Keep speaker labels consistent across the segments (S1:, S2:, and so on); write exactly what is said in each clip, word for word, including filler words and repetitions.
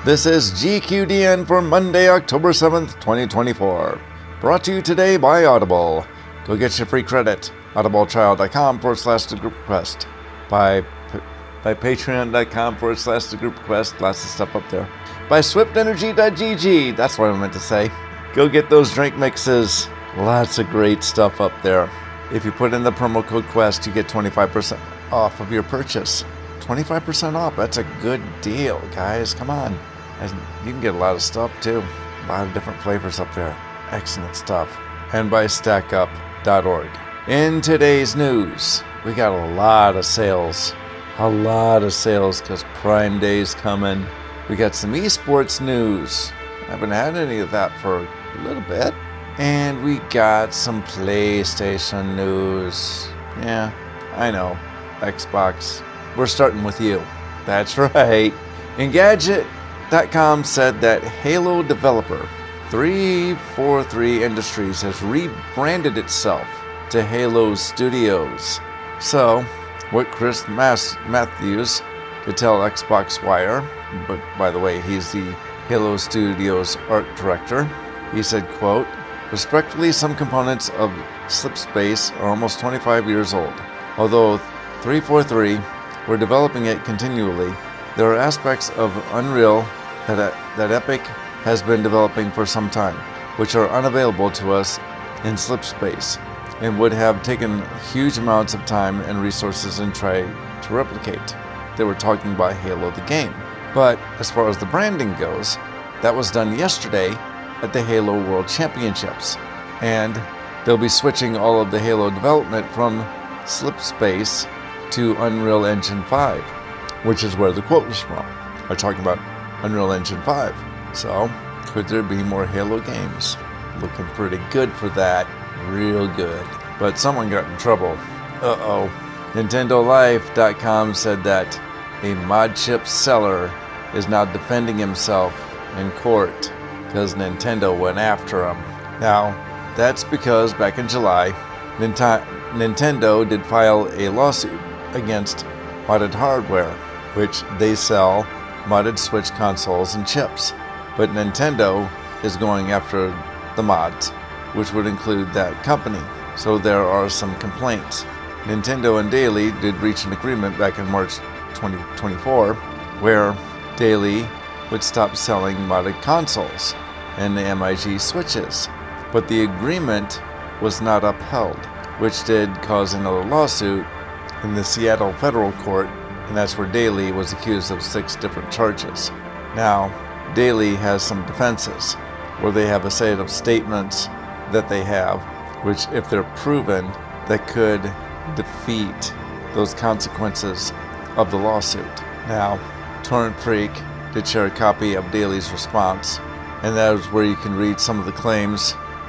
S1: This is G Q D N for Monday, October seventh, twenty twenty-four. Brought to you today by Audible. Go get your free credit. audibletrial.com forward slash the group request. By, by patreon.com forward slash the group request. Lots of stuff up there. By swiftenergy dot g g. That's what I meant to say. Go get those drink mixes. Lots of great stuff up there. If you put in the promo code QUEST, you get twenty-five percent off of your purchase. twenty-five percent off. That's a good deal, guys. Come on. And you can get a lot of stuff, too. A lot of different flavors up there. Excellent stuff. And by stack up dot org. In today's news, we got a lot of sales. A lot of sales because Prime Day's coming. We got some esports news. I haven't had any of that for a little bit. And we got some PlayStation news. Yeah, I know. Xbox. We're starting with you. That's right. Engadget dot com said that Halo developer three forty-three Industries has rebranded itself to Halo Studios. So, what Chris Mas- Matthews could tell Xbox Wire, but by the way, he's the Halo Studios art director, he said, quote, "Respectfully, some components of Slipspace are almost twenty-five years old. Although three forty-three, we're developing it continually. There are aspects of Unreal that, that Epic has been developing for some time, which are unavailable to us in Slipspace, and would have taken huge amounts of time and resources in trying to replicate." They were talking about Halo the game. But as far as the branding goes, that was done yesterday at the Halo World Championships. And they'll be switching all of the Halo development from Slipspace to Unreal Engine five, which is where the quote was from. They're talking about Unreal Engine five. So, could there be more Halo games? Looking pretty good for that. Real good. But someone got in trouble. Uh-oh. Nintendo Life dot com said that a mod chip seller is now defending himself in court because Nintendo went after him. Now, that's because back in July, Nint- Nintendo did file a lawsuit against Modded Hardware, which they sell modded Switch consoles and chips. But Nintendo is going after the mods, which would include that company. So there are some complaints. Nintendo and Daily did reach an agreement back in March twenty twenty-four where Daily would stop selling modded consoles and the M I G Switches. But the agreement was not upheld, which did cause another lawsuit in the Seattle Federal Court, and that's where Daily was accused of six different charges. Now, Daily has some defenses, where they have a set of statements that they have, which if they're proven, that could defeat those consequences of the lawsuit. Now, Torrent Freak did share a copy of Daily's response, and that is where you can read some of the claims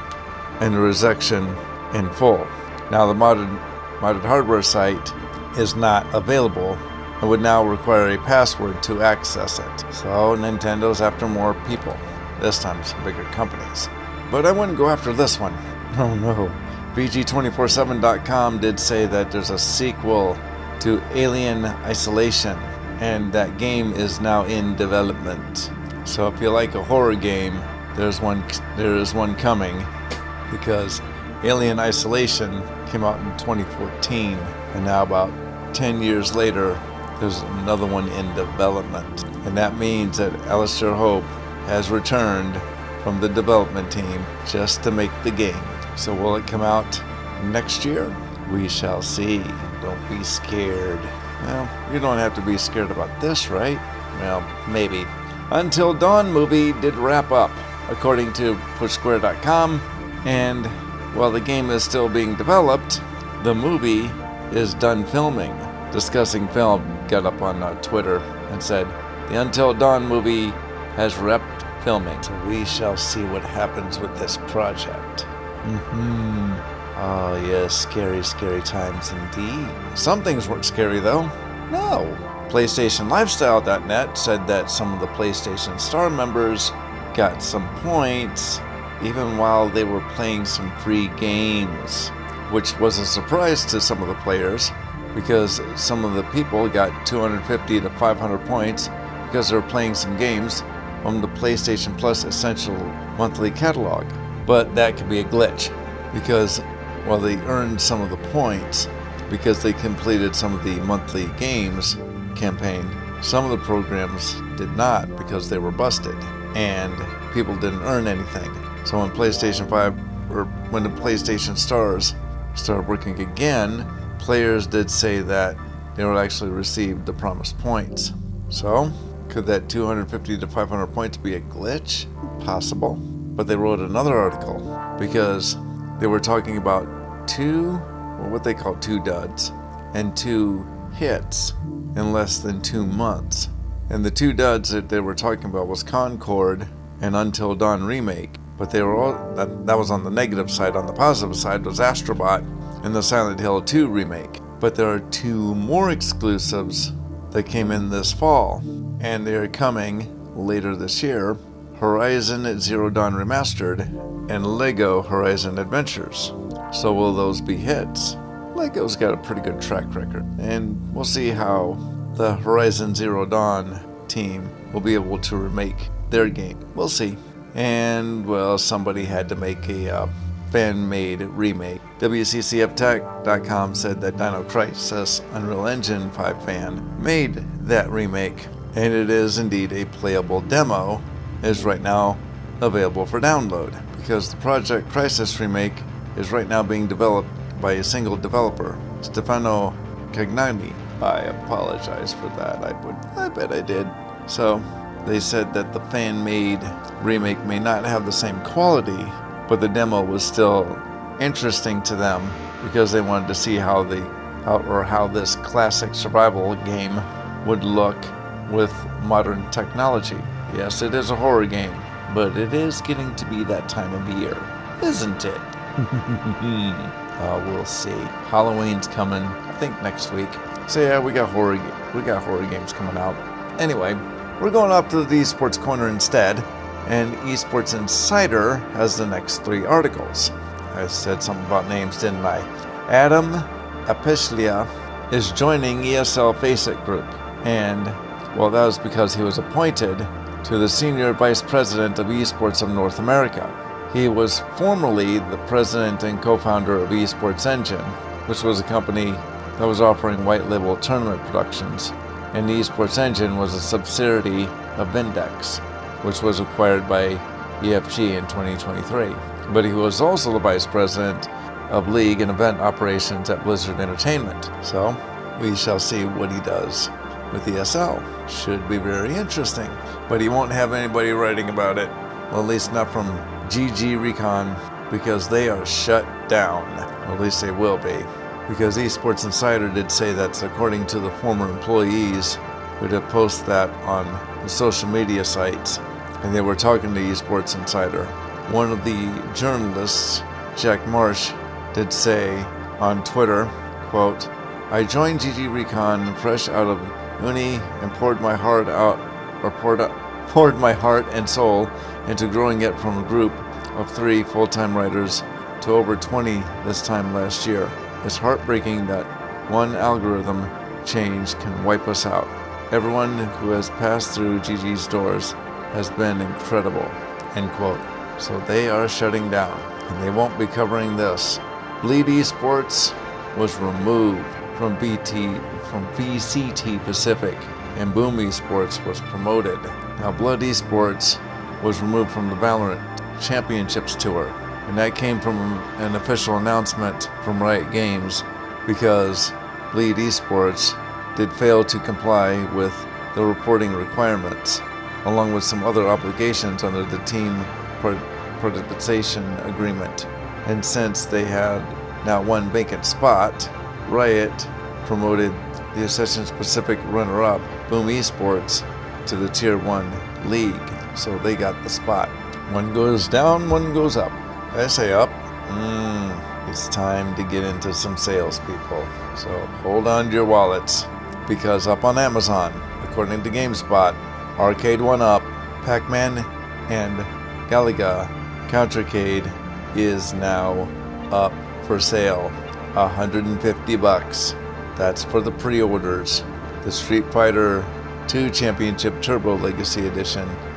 S1: and the rejection in full. Now, the modded, modded hardware site is not available and would now require a password to access it. So Nintendo's after more people, this time some bigger companies. But I wouldn't go after this one. Oh no. V G two forty-seven dot com did say that there's a sequel to Alien Isolation, and that game is now in development. So if you like a horror game, there's one there is one coming, because Alien Isolation came out in twenty fourteen, and now about ten years later, there's another one in development. And that means that Alistair Hope has returned from the development team just to make the game. So will it come out next year? We shall see. Don't be scared. Well, you don't have to be scared about this, right? Well, maybe. Until Dawn movie did wrap up, according to push square dot com, and while the game is still being developed, the movie is done filming. Discussing Film got up on uh, Twitter and said, the Until Dawn movie has wrapped filming, so we shall see what happens with this project. Mm-hmm. Oh yes, scary, scary times indeed. Some things weren't scary though. No. PlayStation Lifestyle dot net said that some of the PlayStation Star members got some points even while they were playing some free games, which was a surprise to some of the players because some of the people got two hundred fifty to five hundred points because they were playing some games from the PlayStation Plus Essential monthly catalog. But that could be a glitch, because while they earned some of the points because they completed some of the monthly games campaign, some of the programs did not because they were busted and people didn't earn anything. So when PlayStation five, or when the PlayStation Stars started working again, players did say that they would actually receive the promised points. So, could that two hundred fifty to five hundred points be a glitch? Possible. But they wrote another article because they were talking about two, or what they call two duds, and two hits in less than two months. And the two duds that they were talking about was Concord and Until Dawn Remake. But they were all, that, that was on the negative side. On the positive side was Astrobot and the Silent Hill two remake. But there are two more exclusives that came in this fall, and they are coming later this year: Horizon Zero Dawn Remastered and Lego Horizon Adventures. So will those be hits? Lego's got a pretty good track record, and we'll see how the Horizon Zero Dawn team will be able to remake their game. We'll see. And, well, somebody had to make a uh, fan-made remake. W C C F Tech dot com said that Dino Crisis Unreal Engine five fan made that remake, and it is indeed a playable demo, is right now available for download, because the Project Crisis remake is right now being developed by a single developer, Stefano Cagnani. I apologize for that. I would, I bet I did. So, they said that the fan-made remake may not have the same quality, but the demo was still interesting to them because they wanted to see how the how, or how this classic survival game would look with modern technology. Yes, it is a horror game, but it is getting to be that time of year, isn't it? uh, we'll see. Halloween's coming, I think next week. So yeah, we got horror we got horror games coming out. Anyway, we're going off to the Esports Corner instead, and Esports Insider has the next three articles. I said something about names, didn't I? Adam Apishlia is joining E S L Faceit Group, and, well, that was because he was appointed to the Senior Vice President of Esports of North America. He was formerly the president and co-founder of Esports Engine, which was a company that was offering white label tournament productions, and Esports Engine was a subsidiary of Vindex, which was acquired by E F G in twenty twenty-three. But he was also the vice president of league and event operations at Blizzard Entertainment. So we shall see what he does with E S L. Should be very interesting. But he won't have anybody writing about it. Well, at least not from G G Recon, because they are shut down. Or at least they will be. Because Esports Insider did say that, according to the former employees who did post that on the social media sites, and they were talking to Esports Insider. One of the journalists, Jack Marsh, did say on Twitter, quote, "I joined G G Recon fresh out of uni and poured my heart out, or poured, poured my heart and soul into growing it from a group of three full-time writers to over twenty this time last year. It's heartbreaking that one algorithm change can wipe us out. Everyone who has passed through G G's doors has been incredible," end quote. So they are shutting down, and they won't be covering this. Bleed Esports was removed from B T from V C T Pacific, and Boom Esports was promoted. Now Blood Esports was removed from the Valorant Championships Tour, and that came from an official announcement from Riot Games because Bleed Esports did fail to comply with the reporting requirements, along with some other obligations under the team participation agreement. And since they had now one vacant spot, Riot promoted the Ascension Pacific runner-up, Boom Esports, to the Tier one league, so they got the spot. One goes down, one goes up. I say up. Mm, it's time to get into some sales, people. So hold on to your wallets, because up on Amazon, according to GameSpot, Arcade one Up, Pac-Man, and Galaga Countercade is now up for sale. one hundred fifty bucks. That's for the pre-orders. The Street Fighter two Championship Turbo Legacy Edition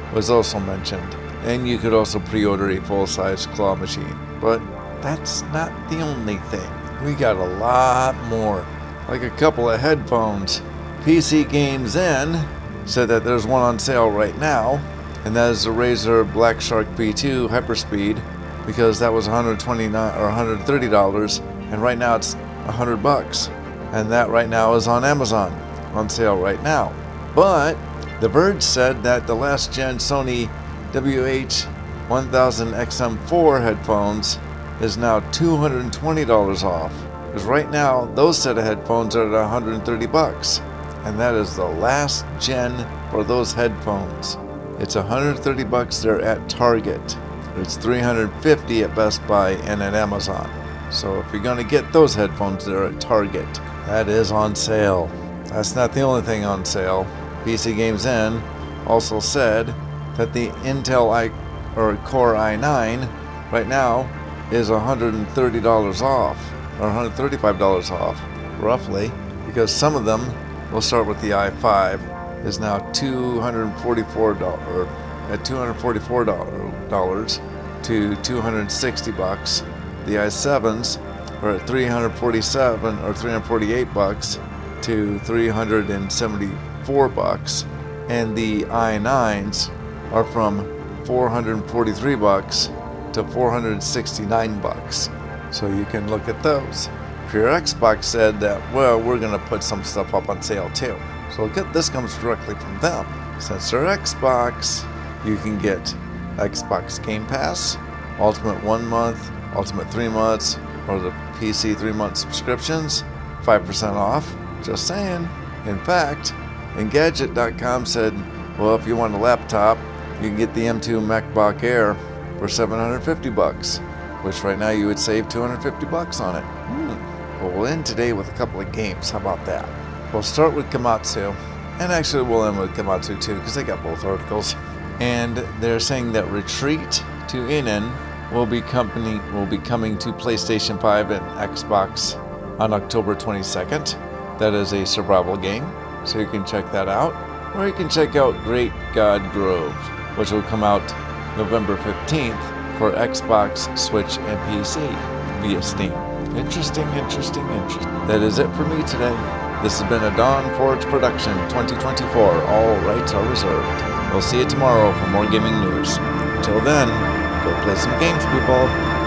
S1: was also mentioned. And you could also pre-order a full-size claw machine. But that's not the only thing. We got a lot more, like a couple of headphones. P C Games N said that there's one on sale right now, and that is the Razer Black Shark V two Hyperspeed, because that was one hundred twenty-nine dollars or one hundred thirty dollars, and right now it's one hundred bucks. And that right now is on Amazon, on sale right now. But The Verge said that the last gen Sony W H one thousand X M four headphones is now two hundred twenty dollars off. Because right now, those set of headphones are at one hundred thirty bucks. And that is the last gen for those headphones. It's one hundred thirty bucks there at Target. It's three hundred fifty at Best Buy and at Amazon. So if you're going to get those headphones there at Target, that is on sale. That's not the only thing on sale. P C Games N also said that the Intel I or Core i nine right now is one hundred thirty dollars off, or one hundred thirty-five dollars off, roughly, because some of them, we'll start with the i five, is now two hundred forty-four dollars, at two hundred forty-four dollars to two hundred sixty bucks. The i sevens are at three hundred forty-seven or three hundred forty-eight bucks to three hundred seventy-four bucks, and the i nines are from four hundred forty-three bucks to four hundred sixty-nine bucks. So you can look at those. Pure Xbox said that, well, we're going to put some stuff up on sale too. So get, this comes directly from them. Since they're Xbox, you can get Xbox Game Pass, Ultimate one month, Ultimate three months, or the P C three month subscriptions, five percent off. Just saying. In fact, Engadget dot com said, well, if you want a laptop, you can get the M two MacBook Air for seven hundred fifty bucks, which right now you would save two hundred fifty bucks on it. Hmm. Well, we'll end today with a couple of games. How about that? We'll start with Gematsu, and actually we'll end with Gematsu too, because they got both articles. And they're saying that Retreat to Inen will be company will be coming to PlayStation five and Xbox on October twenty-second. That is a survival game, so you can check that out. Or you can check out Great God Grove, which will come out November fifteenth for Xbox, Switch, and P C via Steam. Interesting, interesting, interesting. That is it for me today. This has been a Dawn Forge production twenty twenty-four. All rights are reserved. We'll see you tomorrow for more gaming news. Until then, go play some games, people.